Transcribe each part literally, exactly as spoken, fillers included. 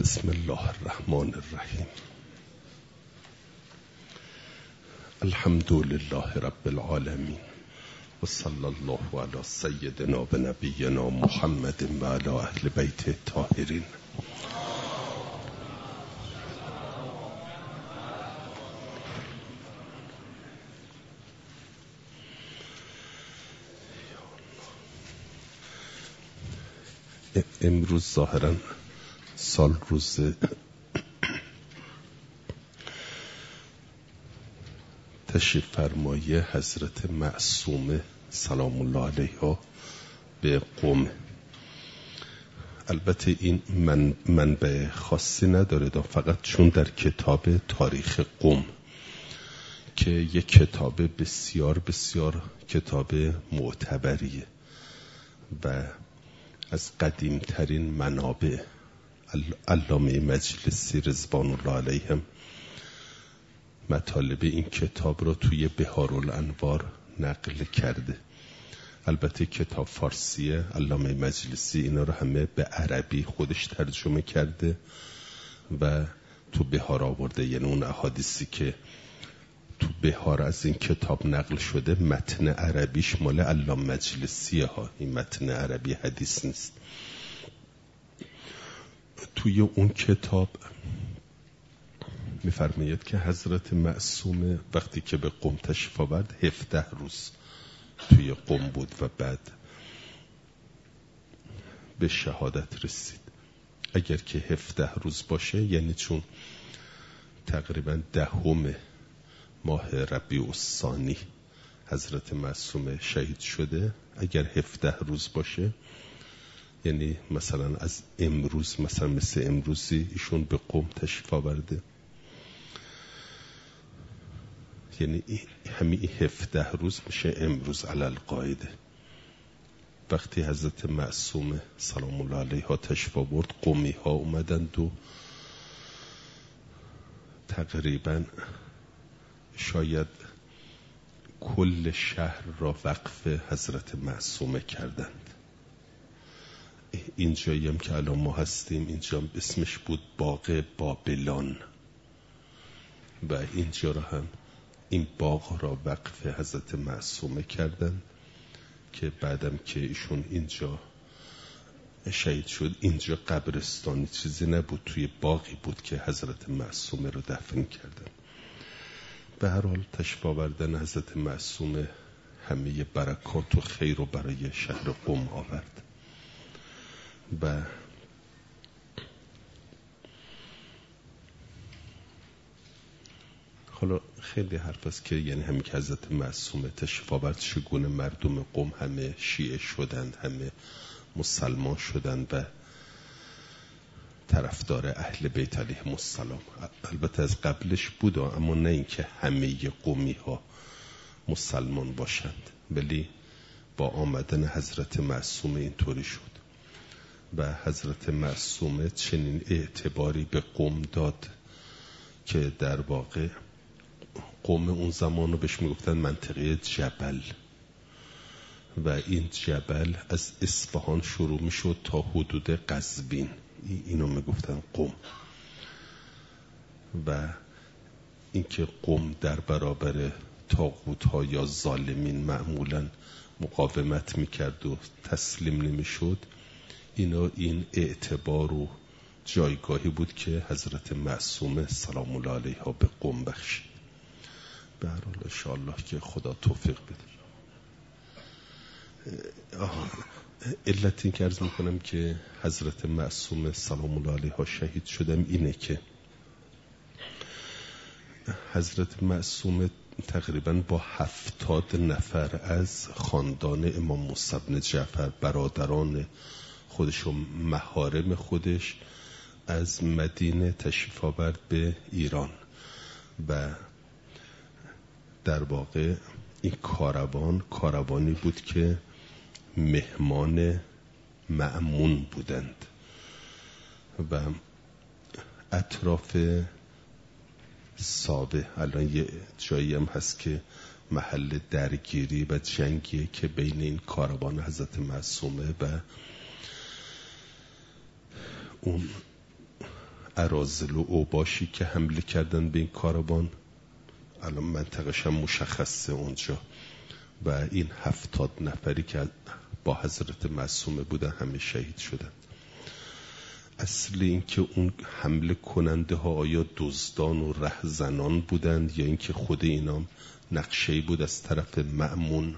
بسم الله الرحمن الرحیم. الحمد لله رب العالمین و صلی الله علی سیدنا و نبینا محمد و علی اهل بیت الطاهرین. امروز ظاهرا سال روز تشریف فرمایی حضرت معصومه سلام الله علیها به قم. البته این من منبع خاصی نداره، فقط چون در کتاب تاریخ قم که یک کتاب بسیار بسیار کتاب معتبریه و از قدیمترین منابع علامه مجلسی رضوان الله علیهم مطالب این کتاب را توی بحارالانوار نقل کرده. البته کتاب فارسیه، علامه مجلسی اینا رو همه به عربی خودش ترجمه کرده و تو بحار آورده، یعنی اون احادیثی که تو بحار از این کتاب نقل شده متن عربیش مال علامه مجلسیه ها، این متن عربی حدیث نیست. توی اون کتاب می‌فرماید که حضرت معصومه وقتی که به قم تشریف آورد هفده روز توی قم بود و بعد به شهادت رسید. اگر که هفده روز باشه یعنی چون تقریبا دهم ماه ربیع الثانی حضرت معصومه شهید شده، اگر هفده روز باشه یعنی مثلا از امروز، مثلا مثل امروزی ایشون به قم تشریف آورده، یعنی همین هفده روز میشه امروز علل قاعده. وقتی حضرت معصومه سلام الله علیها تشریف آورد، قمی ها اومدند و تقریبا شاید کل شهر را وقف حضرت معصومه کردند. اینجایی هم که الان ما هستیم اینجا اسمش بود باغ بابلان و اینجا را هم این باغ را وقف حضرت معصومه کردند که بعدم که ایشون اینجا شهید شد اینجا قبرستانی چیزی نبود، توی باغی بود که حضرت معصومه رو دفن کردند. به هر حال تشریف آوردن حضرت معصومه همه برکات و خیر رو برای شهر قم آورد و حالا خیلی حرف است که یعنی همین که حضرت معصومه تشریف آورد چگونه مردم قم همه شیعه شدند، همه مسلمان شدند و طرفدار اهل بیت علیهم السلام. البته از قبلش بود اما نه اینکه همه قمی ها مسلمان باشند، ولی با آمدن حضرت معصومه اینطوری شد و حضرت معصومه چنین اعتباری به قم داد که در واقع قم اون زمان رو بهش میگفتن منطقه جبل و این جبل از اصفهان شروع میشد تا حدود قزوین، اینو میگفتن قم. و اینکه قم در برابر طاغوت ها یا ظالمین معمولا مقاومت میکرد و تسلیم نمیشد، اینا این اعتبار و جایگاهی بود که حضرت معصومه سلام الله علیها به قم بخشید. به هر حال انشاءالله که خدا توفیق بده. علت این که عرض میکنم که حضرت معصومه سلام الله علیها شهید شدم اینه که حضرت معصومه تقریبا با هفتاد نفر از خاندان امام موسی بن جعفر، برادران خودش و محارم خودش، از مدینه تشریف آورد به ایران و در واقع این کاروان کاروانی بود که مهمان مأمون بودند و اطراف سابه الان یه جایی هم هست که محل درگیری و جنگیه که بین این کاروان حضرت معصومه و اون اراذل و اوباشی که حمله کردن به این کاروان، الان منطقش هم مشخصه اونجا، و این هفتاد نفری که با حضرت معصومه بودن همه شهید شدن. اصل این که اون حمله کننده ها آیا دزدان و رهزنان بودند یا اینکه خود اینام نقشه‌ای بود از طرف مأمون؟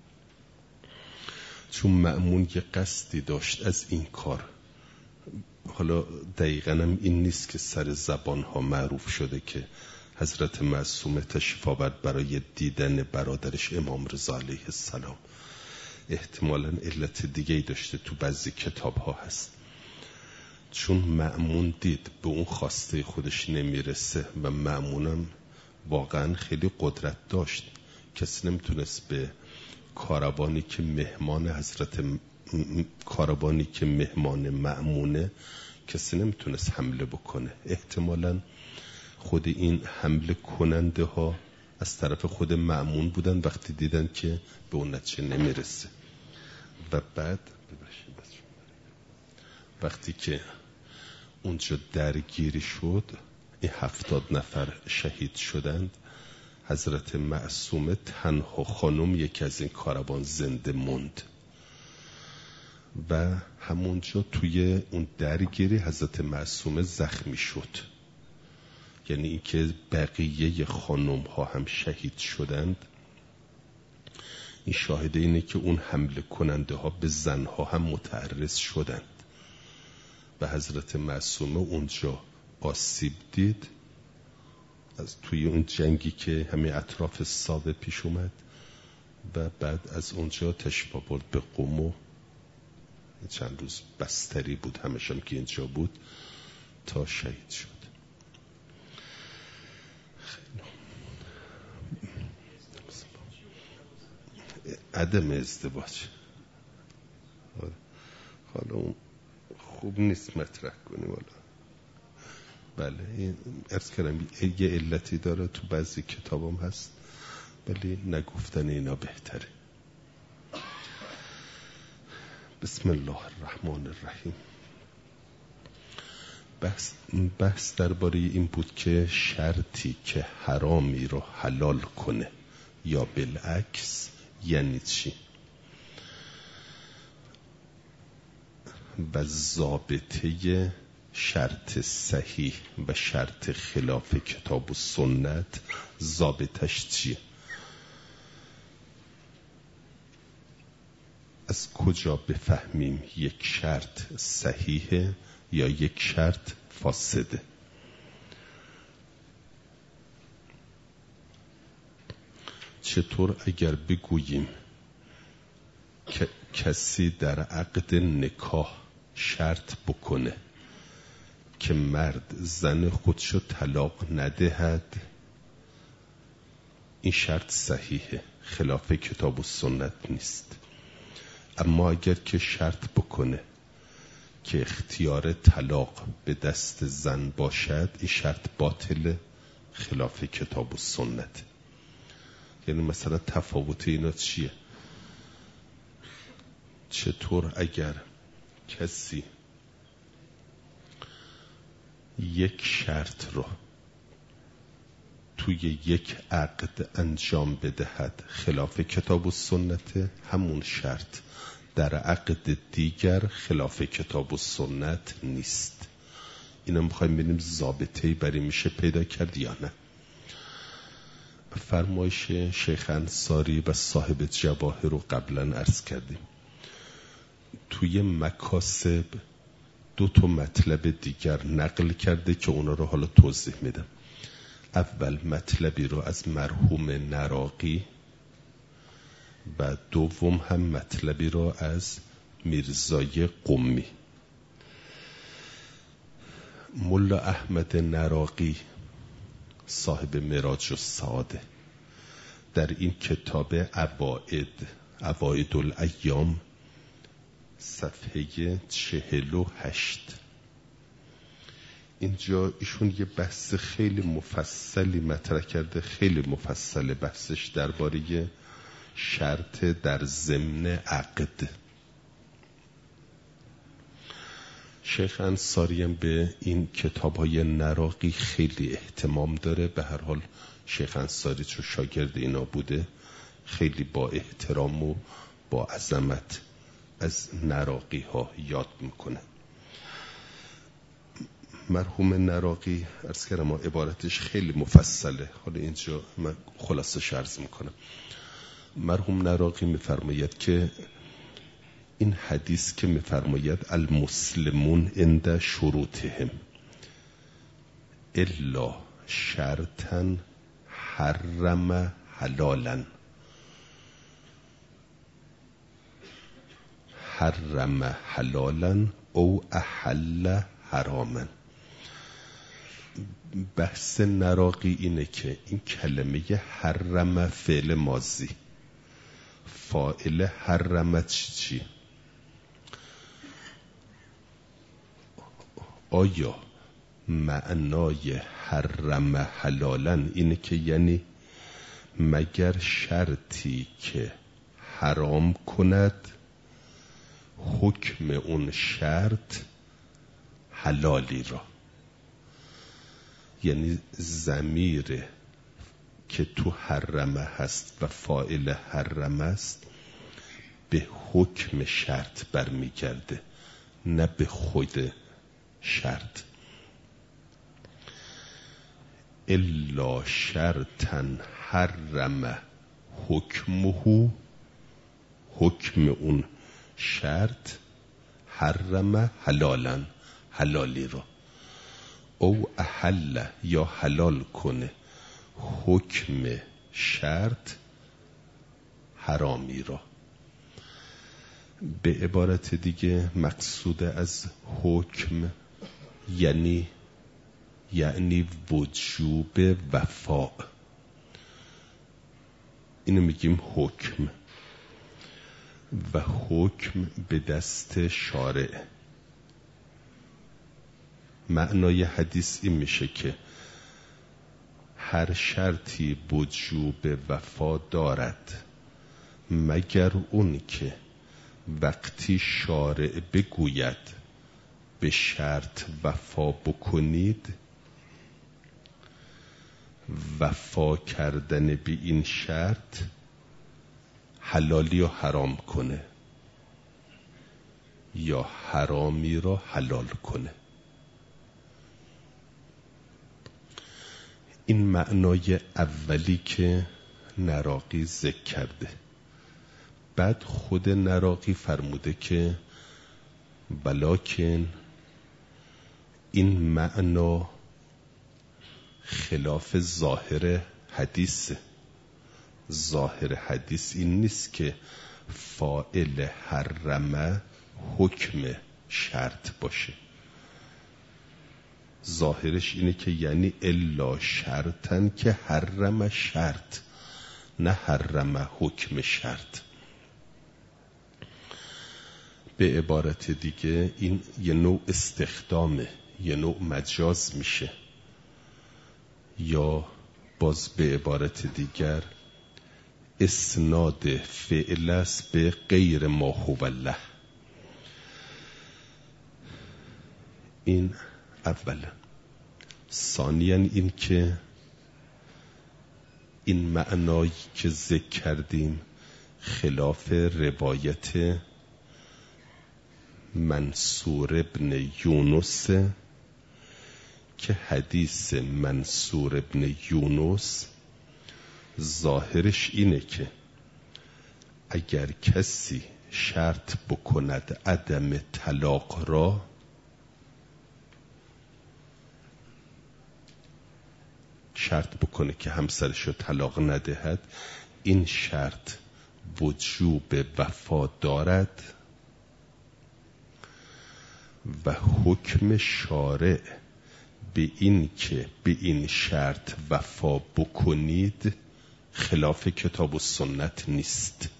چون مأمون یه قصدی داشت از این کار، حالا دقیقاً هم این نیست که سر زبان ها معروف شده که حضرت معصومه تشریف آورد برای دیدن برادرش امام رضا علیه السلام. احتمالاً علت دیگه‌ای داشته، تو بعضی کتاب ها هست. چون مأمون دید به اون خواسته خودش نمیرسه و مأمونم واقعاً خیلی قدرت داشت، کسی نمیتونست به کاروانی که مهمان حضرت م... کاروانی که مهمان مأمونه کسی نمیتونست حمله بکنه. احتمالاً خود این حمله کننده ها از طرف خود مأمون بودن وقتی دیدن که به اون نتیجه نمیرسه. و بعد وقتی که اونجا درگیری شد، این هفتاد نفر شهید شدند. حضرت معصومه تنها خانم یکی از این کاروان زنده موند و همونجا توی اون درگیری حضرت معصومه زخمی شد. یعنی اینکه بقیه خانم ها هم شهید شدند، این شاهده اینه که اون حمله کننده ها به زن ها هم متعرض شدند و حضرت معصومه اونجا آسیب دید از توی اون جنگی که همین اطراف ساوه پیش اومد و بعد از اونجا تشریف آورد به قم و چند روز بستری بود همشم که اینجا بود تا شهید شد. عدم ازدواج حالا اون خوب نیست مطرح کنیم. حالا بله این عرض کردم یه علتی داره، تو بعضی کتابم هست ولی نگفتن اینا بهتره. بسم الله الرحمن الرحیم. بحث, بحث درباره این بود که شرطی که حرامی رو حلال کنه یا بالعکس یعنی چی و ضابطه شرط صحیح و شرط خلاف کتاب و سنت ضابطش چیه؟ از کجا بفهمیم یک شرط صحیحه یا یک شرط فاسده؟ چطور اگر بگوییم که کسی در عقد نکاح شرط بکنه که مرد زن خودشو طلاق ندهد، این شرط صحیحه، خلاف کتاب و سنت نیست. اما اگر که شرط بکنه که اختیار طلاق به دست زن باشد، این شرط باطل، خلاف کتاب و سنت. یعنی مثلا تفاوت اینا چیه؟ چطور اگر کسی یک شرط رو توی یک عقد انجام بدهد خلاف کتاب و سنت، همون شرط در عقد دیگر خلاف کتاب و سنت نیست. اینا میخوایم ببینیم ضابطه‌ای برای میشه پیدا کرد یا نه. فرمایش شیخ انصاری و صاحب جواهر رو قبلا عرض کردیم. توی مکاسب دو تا مطلب دیگر نقل کرده که اونا رو حالا توضیح میدم. اول مطلبی رو از مرحوم نراقی و دوم هم مطلبی رو از میرزای قمی. ملا احمد نراقی صاحب معراج السعاده در این کتاب عوائد عوائد الایام صفحه چهل و هشت، اینجا ایشون یه بحث خیلی مفصلی مطرح کرده. خیلی مفصل بحثش درباره شرط در ضمن عقد. شیخ انصاری هم به این کتاب‌های نراقی خیلی اهتمام داره. به هر حال شیخ انصاری چون شاگرد اینا بوده خیلی با احترام و با عظمت از نراقی ها یاد میکنه. مرحوم نراقی عرض کردم عبارتش خیلی مفصله، حالا اینجا من خلاصه عرض میکنم. مرحوم نراقی میفرماید که این حدیث که میفرماید المسلمون عند شروطهم الا شرطا حرم حلالا حرم حلالا او احل حراما. بحث نراقی اینه که این کلمه حرم فعل ماضی، فاعل حرم چی؟ آیا معنای حرم حلالا اینه که یعنی مگر شرطی که حرام کند حکم اون شرط حلالی را، یعنی ضمیر که تو حرمه هست و فاعل حرمه است به حکم شرط برمیگرده نه به خود شرط. الا شرطا حرم حکمه، حکم اون شرط حرم حلالا حلالی را، او احل یا حلال کنه حکم شرط حرامی را. به عبارت دیگه مقصود از حکم یعنی یعنی وجوب وفا، اینو میگیم حکم. و حکم به دست شارع. معنای حدیث این میشه که هر شرطی وجوب وفا دارد مگر اون که وقتی شارع بگوید به شرط وفا بکنید، وفا کردن به این شرط حلالی رو حرام کنه یا حرامی رو حلال کنه. این معنای اولی که نراقی ذکر کرده. بعد خود نراقی فرموده که بلکن این معنا خلاف ظاهر حدیث. ظاهر حدیث این نیست که فاعل حرمه حکم شرط باشه. ظاهرش اینه که یعنی الا شرطن که حرم شرط، نه حرم حکم شرط. به عبارت دیگه این یه نوع استخدامه، یه نوع مجاز میشه، یا باز به عبارت دیگر اسناد فعل است به غیر ما هو الله. این اولا. ثانیاً این که این معنایی که ذکر کردیم خلاف روایت منصور ابن یونس که حدیث منصور ابن یونس ظاهرش اینه که اگر کسی شرط بکند عدم طلاق را، شرط بکنه که همسرش رو طلاق ندهد، این شرط وجوب وفا دارد و حکم شارع به این که به این شرط وفا بکنید خلاف کتاب و سنت نیست.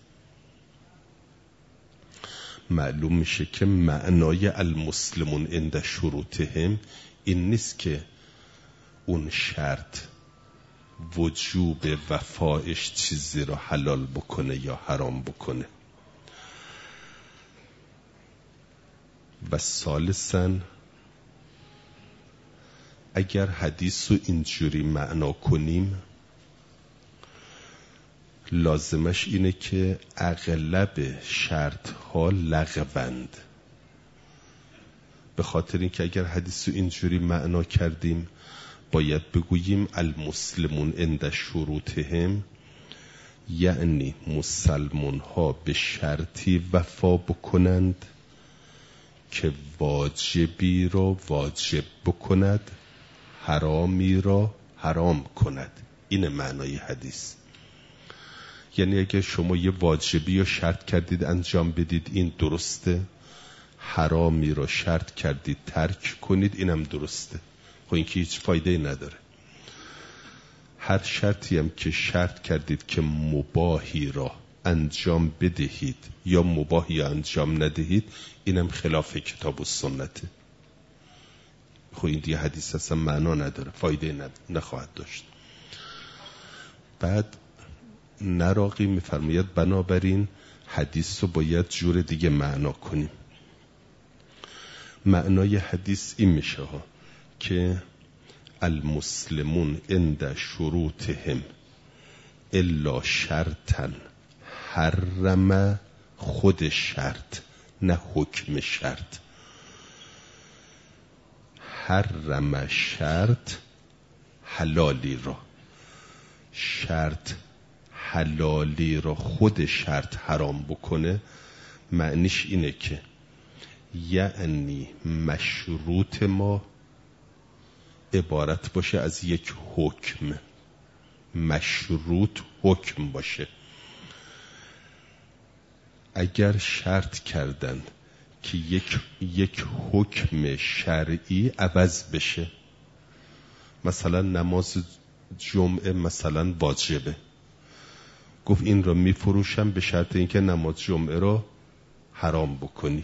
معلوم میشه که معنای المسلمون عند شروطهم این نیست که اون شرط وجوب وفایش چیزی رو حلال بکنه یا حرام بکنه. و ثالثاً اگر حدیث رو اینجوری معنا کنیم لازمش اینه که اغلب شرط ها لغوند. به خاطر اینکه اگر حدیث رو اینجوری معنا کردیم باید بگوییم المسلمون عند شروطهم، یعنی مسلمون ها به شرطی وفا بکنند که واجبی را واجب بکند، حرامی را حرام کند. این معنای حدیث. یعنی اگه شما یه واجبی رو شرط کردید انجام بدید این درسته، حرامی رو شرط کردید ترک کنید اینم درسته. خب این که هیچ فایده نداره. هر شرطی هم که شرط کردید که مباحی را انجام بدهید یا مباحی انجام ندهید اینم خلاف کتاب و سنته. خب این دیگه حدیث اصلا معنا نداره، فایده نخواهد داشت. بعد نراقی میفرماید بنابراین حدیث رو باید جور دیگه معنا کنیم. معنای حدیث این میشه ها که المسلمون عند شروطهم الا شرطا حرم، خود شرط نه حکم شرط. حرم شرط حلالی را، شرط حلالی را خود شرط حرام بکنه. معنیش اینه که یعنی مشروط ما عبارت باشه از یک حکم، مشروط حکم باشه. اگر شرط کردن که یک یک حکم شرعی عوض بشه، مثلا نماز جمعه مثلا واجبه، گفت این را میفروشم به شرط اینکه نماز جمعه را حرام بکنی.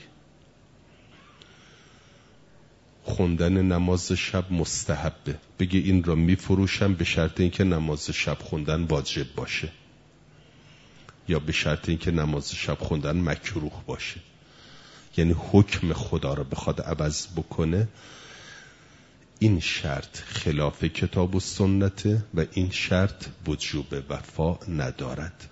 خوندن نماز شب مستحبه، بگه این را میفروشم به شرط اینکه نماز شب خوندن واجب باشه یا به شرط اینکه نماز شب خوندن مکروه باشه. یعنی حکم خدا را بخواد عوض بکنه، این شرط خلاف کتاب و سنته و این شرط وجوب وفا ندارد.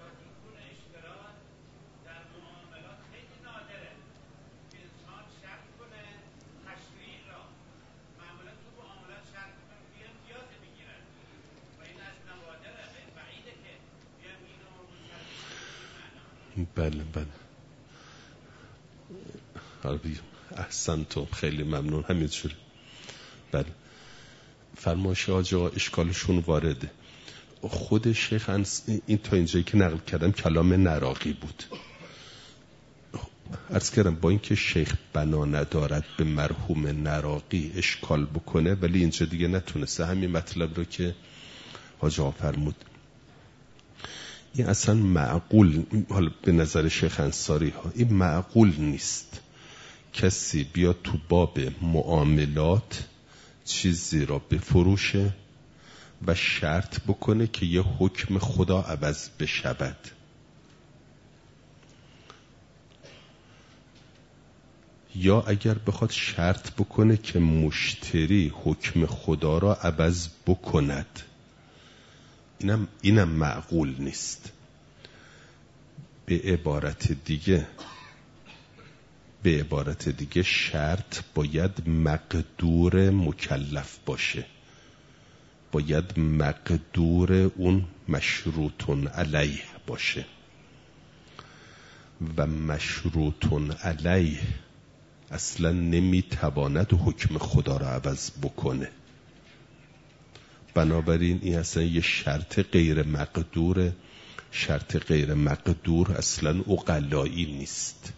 بله بله احسنتم، خیلی ممنون. همینجوری بله. فرمایش آجا اشکالشون وارده. خود شیخ این تا اینجایی که نقل کردم کلام نراقی بود. عرض کردم با اینکه شیخ بنا ندارد به مرحوم نراقی اشکال بکنه، ولی اینجا دیگه نتونسته همین مطلب رو که آجا فرمود. این اصلا معقول، حالا به نظر شیخ انصاری ها این معقول نیست کسی بیاد تو باب معاملات چیزی را بفروشه و شرط بکنه که یه حکم خدا عوض بشود. یا اگر بخواد شرط بکنه که مشتری حکم خدا را عوض بکند، اینم, اینم معقول نیست. به عبارت دیگه به عبارت دیگه شرط باید مقدور مکلف باشه، باید مقدور اون مشروطن علیه باشه و مشروطن علیه اصلا نمیتواند حکم خدا را عوض بکنه. بنابراین این اصلا یه شرط غیر مقدوره. شرط غیر مقدور اصلا عقلایی نیست.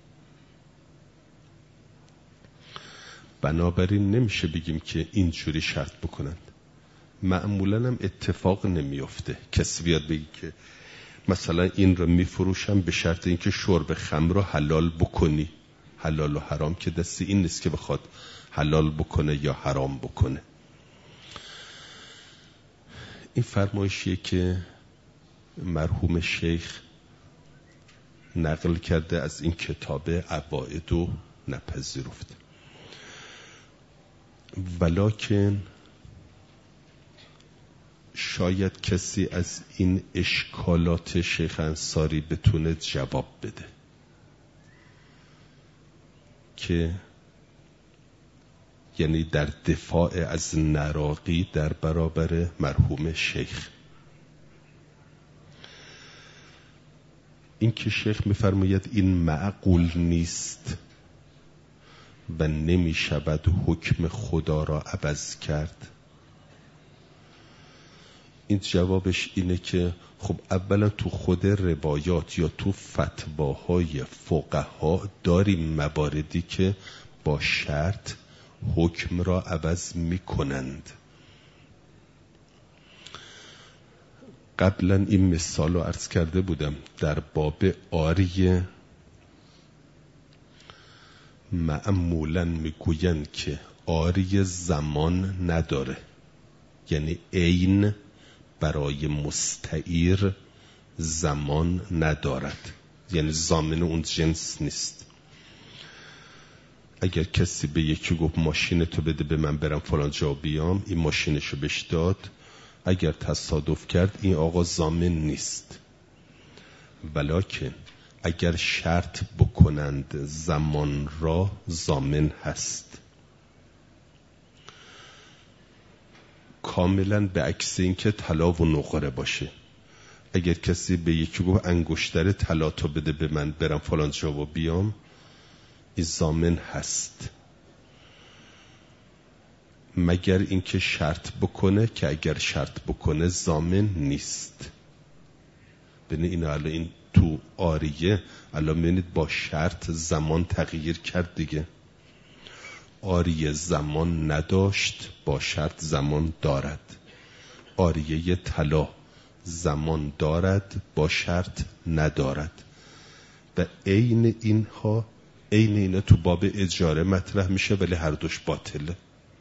بنابراین نمیشه بگیم که اینجوری شرط بکنند. معمولا هم اتفاق نمیفته کسی بیاد بگی که مثلا این رو میفروشم به شرط اینکه شرب خمر رو حلال بکنی. حلال و حرام که دستی این نیست که بخواد حلال بکنه یا حرام بکنه. این فرمایشیه که مرحوم شیخ نقل کرده از این کتاب عقاید و نپذیرفته. ولکن شاید کسی از این اشکالات شیخ انصاری بتونه جواب بده که یعنی در دفاع از نراقی در برابر مرحوم شیخ. این که شیخ می‌فرماید این معقول نیست و نمی شود حکم خدا را عوض کرد، این جوابش اینه که خب اولا تو خود روایات یا تو فتواهای فقها داریم مواردی که با شرط حکم را عوض می کنند. قبلا این مثال رو عرض کرده بودم در باب آریه معمولا میگویند که آری زمان نداره، یعنی عین برای مستعیر زمان ندارد، یعنی ضامن اون جنس نیست. اگر کسی به یکی گفت ماشین تو بده به من برم فلان جا بیام، این ماشینشو بهش داد، اگر تصادف کرد این آقا ضامن نیست. ولکن اگر شرط بکنند زمان را، ضامن هست. کاملا به عکس این که طلا و نقره باشه. اگر کسی به یکی گفت انگشتر طلا تو بده به من برم فلان جا و بیام، این ضامن هست، مگر اینکه شرط بکنه که اگر شرط بکنه ضامن نیست. ببین این الان این تو آریه الان میبینید با شرط زمان تغییر کرد دیگه. آریه زمان نداشت، با شرط زمان دارد. آریه طلا زمان دارد، با شرط ندارد. و عین اینها عین اینا تو باب اجاره مطرح میشه، ولی هر دوش باطله.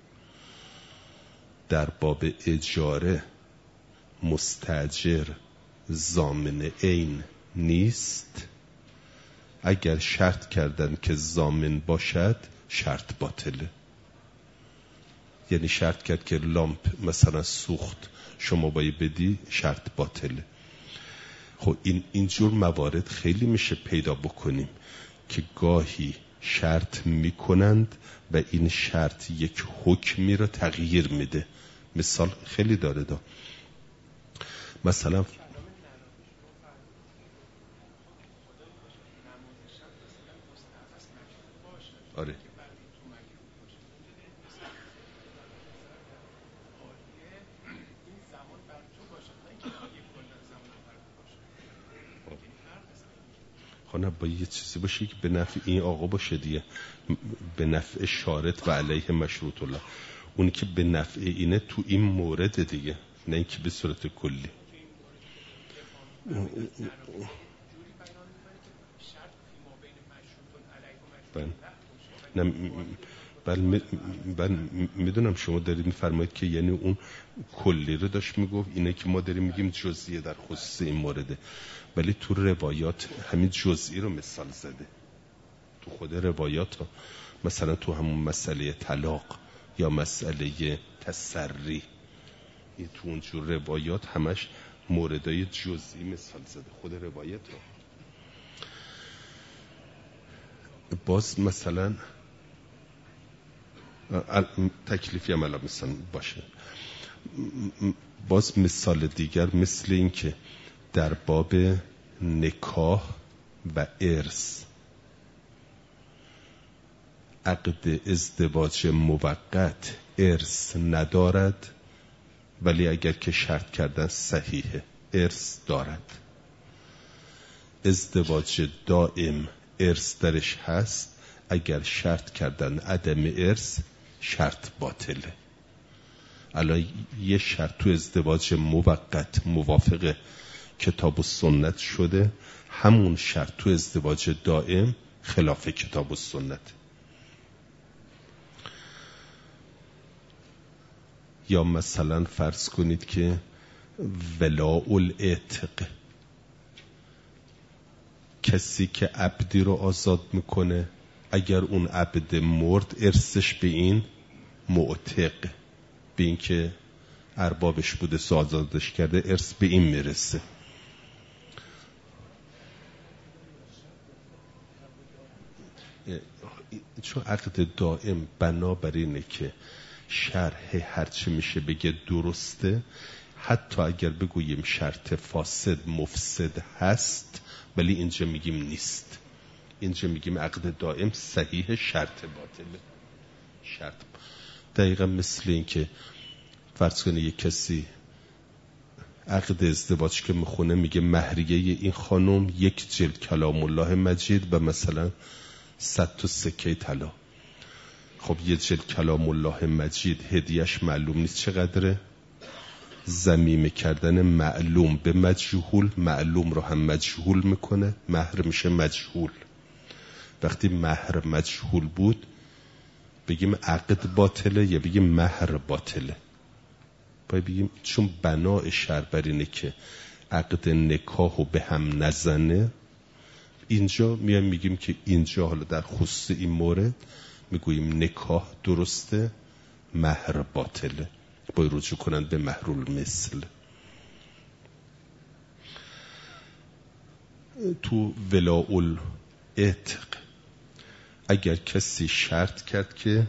در باب اجاره مستاجر ضامن عین نیست، اگر شرط کردن که ضامن باشد شرط باطله. یعنی شرط کرد که لامپ مثلا سوخت شما باید بدی، شرط باطله. خب این اینجور موارد خیلی میشه پیدا بکنیم که گاهی شرط میکنند و این شرط یک حکمی رو تغییر میده. مثال خیلی داره دا. مثلا آره خانه باید یه چیزی باشه که به نفع این آقا باشه دیگه، به نفع شارط و علیه مشروط الله. اونی که به نفع اینه تو این مورد دیگه، نه اینکه به صورت کلی. بله نه بله بله میدونم شما دارید میفرمایید که یعنی اون کلی رو داشت میگفت، اینه که ما داریم میگیم جزئیه در خصوص این مورده، ولی تو روایات همین جزئی رو مثال زده. تو خود روایات ها مثلا تو همون مسئله طلاق یا مسئله تسری، این تو اونجور روایات همش موردای جزئی مثال زده خود روایت ها. باز مثلا تکلیفی هم الان مثلا باشه. باز مثال دیگر مثل این که در باب نکاح و ارث عقد ازدواج موقت ارث ندارد، ولی اگر که شرط کردن صحیحه ارث دارد. ازدواج دائم ارث درش هست، اگر شرط کردن عدم ارث شرط باطله. الان یه شرط تو ازدواج موقت موافق کتاب و سنت شده، همون شرط تو ازدواج دائم خلاف کتاب و سنت. یا مثلا فرض کنید که ولاء العتق، کسی که عبدی رو آزاد میکنه اگر اون عبد مرد ارثش به این معتق، به این که اربابش بوده آزادش کرده، ارث به این میرسه. چون عقد دائم بنابر اینه که شرح هرچی میشه بگه درسته، حتی اگر بگوییم شرط فاسد مفسد هست ولی اینجا میگیم نیست، اینجا میگیم عقد دائم صحیح، شرط باطله. شرط دقیقا مثل این که فرض کنه یک کسی عقد ازدواج که میخونه میگه مهریه این خانم یک جلد کلام الله مجید و مثلا صد تا سکه طلا. خب یه جلد کلام الله مجید هدیهش معلوم نیست چقدره، ضمیمه کردن معلوم به مجهول، معلوم رو هم مجهول میکنه، مهر میشه مجهول. وقتی مهر مجهول بود بگیم عقد باطله یا بگیم مهر باطله؟ باید بگیم چون بنای شرع بر اینه که عقد نکاحو به هم نزنه، اینجا میایم میگیم که اینجا حالا در خصوص این مورد میگوییم نکاح درسته، مهر باطله، باید رجوع کنند به مهرول مثل. تو ولاء العتق اگر کسی شرط کرد که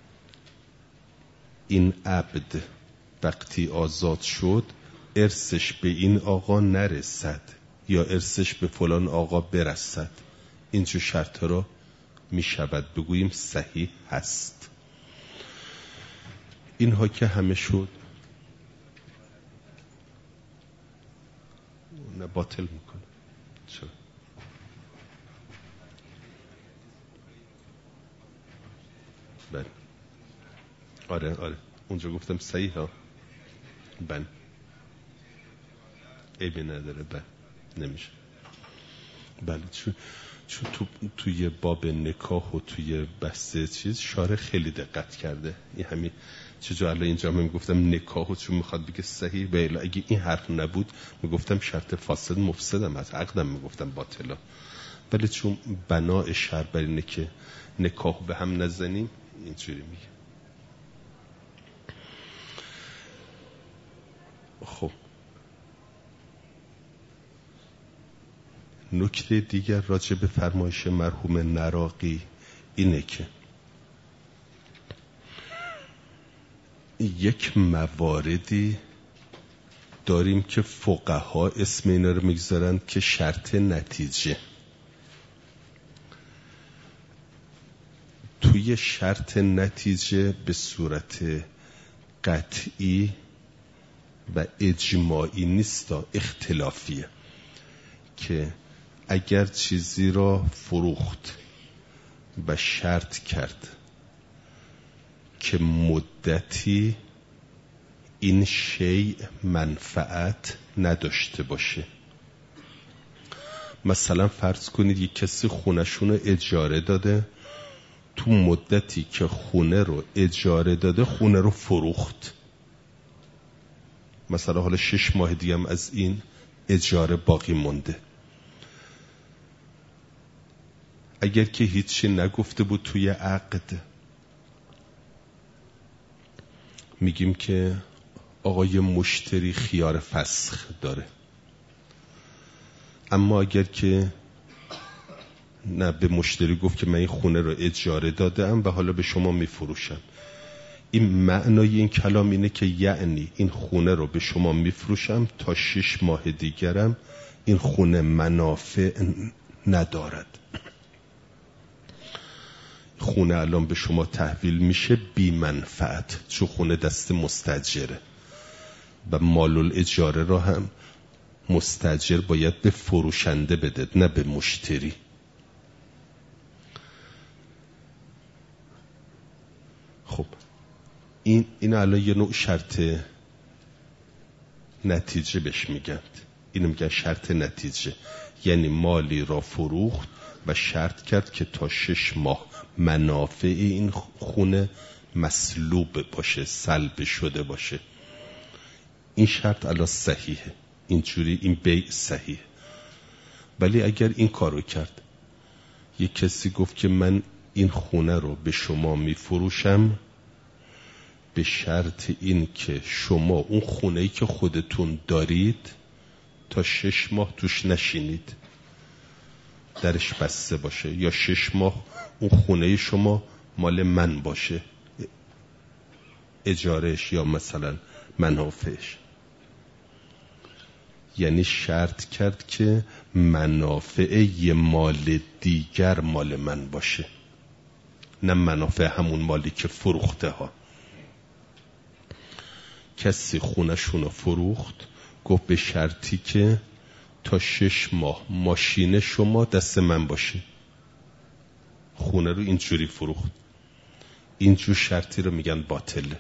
این عبد وقتی آزاد شد ارثش به این آقا نرسد یا ارثش به فلان آقا برسد، اینجور شرط را می شود بگوییم صحیح هست. اینها که همه شد نه باطل میکنه. چرا؟ بله آره آره اونجا گفتم صحیح ها. بله عیبی نداره. بله نمیشه. بله چون چون تو توی باب نکاح و توی بحث چیز شارع خیلی دقت کرده. این همین چجا الان اینجا من میگفتم نکاحو چون میخواد بگه صحیح، و اگه این حرف نبود میگفتم شرط فاسد مفسدم از عقدم میگفتم باطلا، ولی چون بنای شرع بر اینه که نکاح به هم نزنیم اینجوری میگه. خب نکته دیگر راجع به فرمایش مرحوم نراقی اینه که یک مواردی داریم که فقها اسم اینا رو میگذارن که شرط نتیجه. توی شرط نتیجه به صورت قطعی و اجماعی نیست، اختلافیه که اگر چیزی را فروخت و شرط کرد که مدتی این شیء منفعت نداشته باشه، مثلا فرض کنید یک کسی خونشون رو اجاره داده، تو مدتی که خونه رو اجاره داده خونه رو فروخت، مثلا حالا شش ماه دیگه هم از این اجاره باقی مونده، اگر که هیچی نگفته بود توی عقد میگیم که آقای مشتری خیار فسخ داره. اما اگر که نه به مشتری گفت که من این خونه رو اجاره دادم و حالا به شما میفروشم، این معنای این کلام اینه که یعنی این خونه رو به شما میفروشم تا شش ماه دیگرم این خونه منافع ندارد، خونه الان به شما تحویل میشه بی منفعت چون خونه دست مستاجره و مال الاجاره را هم مستاجر باید به فروشنده بده نه به مشتری. خب این این الان یه نوع شرط نتیجه بهش میگن، اینو میگن شرط نتیجه، یعنی مالی را فروخت و شرط کرد که تا شش ماه منافع این خونه مسلوب باشه، سلب شده باشه. این شرط الان صحیحه، اینجوری این بیع صحیحه. ولی اگر این کارو کرد، یک کسی گفت که من این خونه رو به شما میفروشم به شرط این که شما اون خونه‌ای که خودتون دارید تا شش ماه توش نشینید، درش بسته باشه، یا شش ماه اون خونه شما مال من باشه، اجارش یا مثلا منافعش. یعنی شرط کرد که منافع یه مال دیگر مال من باشه، نه منافع همون مالی که فروخته ها. کسی خونه‌شون فروخت، گفت به شرطی که تا شش ماه ماشین شما دست من باشه. خونه رو اینجوری فروخت. اینجور شرطی رو میگن باطله.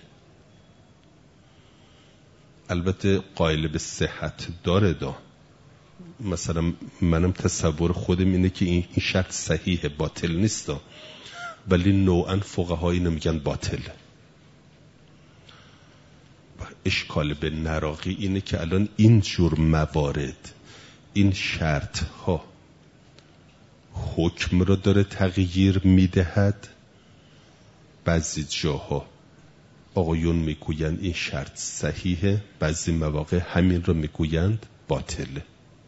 البته قائل به صحت داره دا، مثلا منم تصور خودم اینه که این شرط صحیحه، باطل نیست دا. ولی نوعا فقها اینو میگن باطله. اشکال به نراقی اینه که الان این جور موارد، این شرط ها حکم رو داره تغییر میدهد. بعضی جاها آقایون میگویند این شرط صحیحه، بعضی مواقع همین رو میگویند باطله.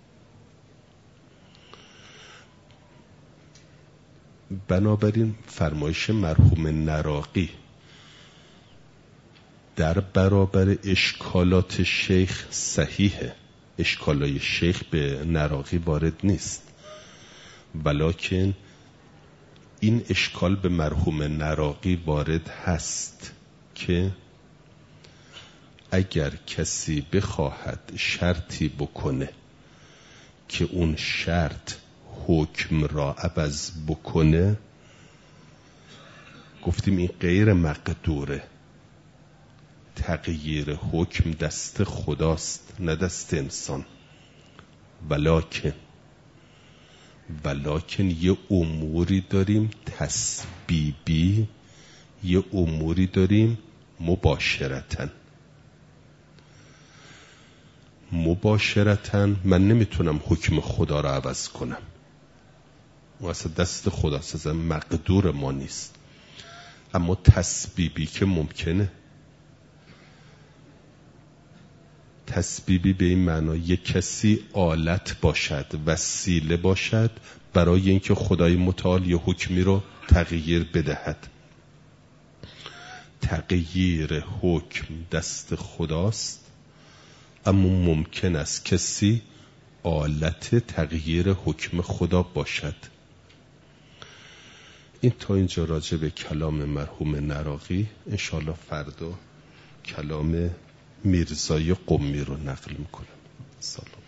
بنابراین فرمایش مرحوم نراقی در برابر اشکالات شیخ صحیحه. اشکالای شیخ به نراقی وارد نیست، ولکن این اشکال به مرحوم نراقی وارد هست که اگر کسی بخواهد شرطی بکنه که اون شرط حکم را عوض بکنه، گفتیم این غیر مقدوره. تغییر حکم دست خداست نه دست انسان. ولکن ولکن یه اموری داریم تسبیبی، یه اموری داریم مباشرتن. مباشرتن من نمیتونم حکم خدا را عوض کنم، واسه دست خداست، اصلا مقدور ما نیست. اما تسبیبی که ممکنه. تسبیبی به این معنا یک کسی آلت باشد، وسیله باشد برای اینکه خدای متعال یه حکمی رو تغییر بدهد. تغییر حکم دست خداست، اما ممکن است کسی آلت تغییر حکم خدا باشد. این تا اینجا راجع به کلام مرحوم نراقی. انشاءالله فردا کلام میرزای قمی رو نقل میکنم. سلام.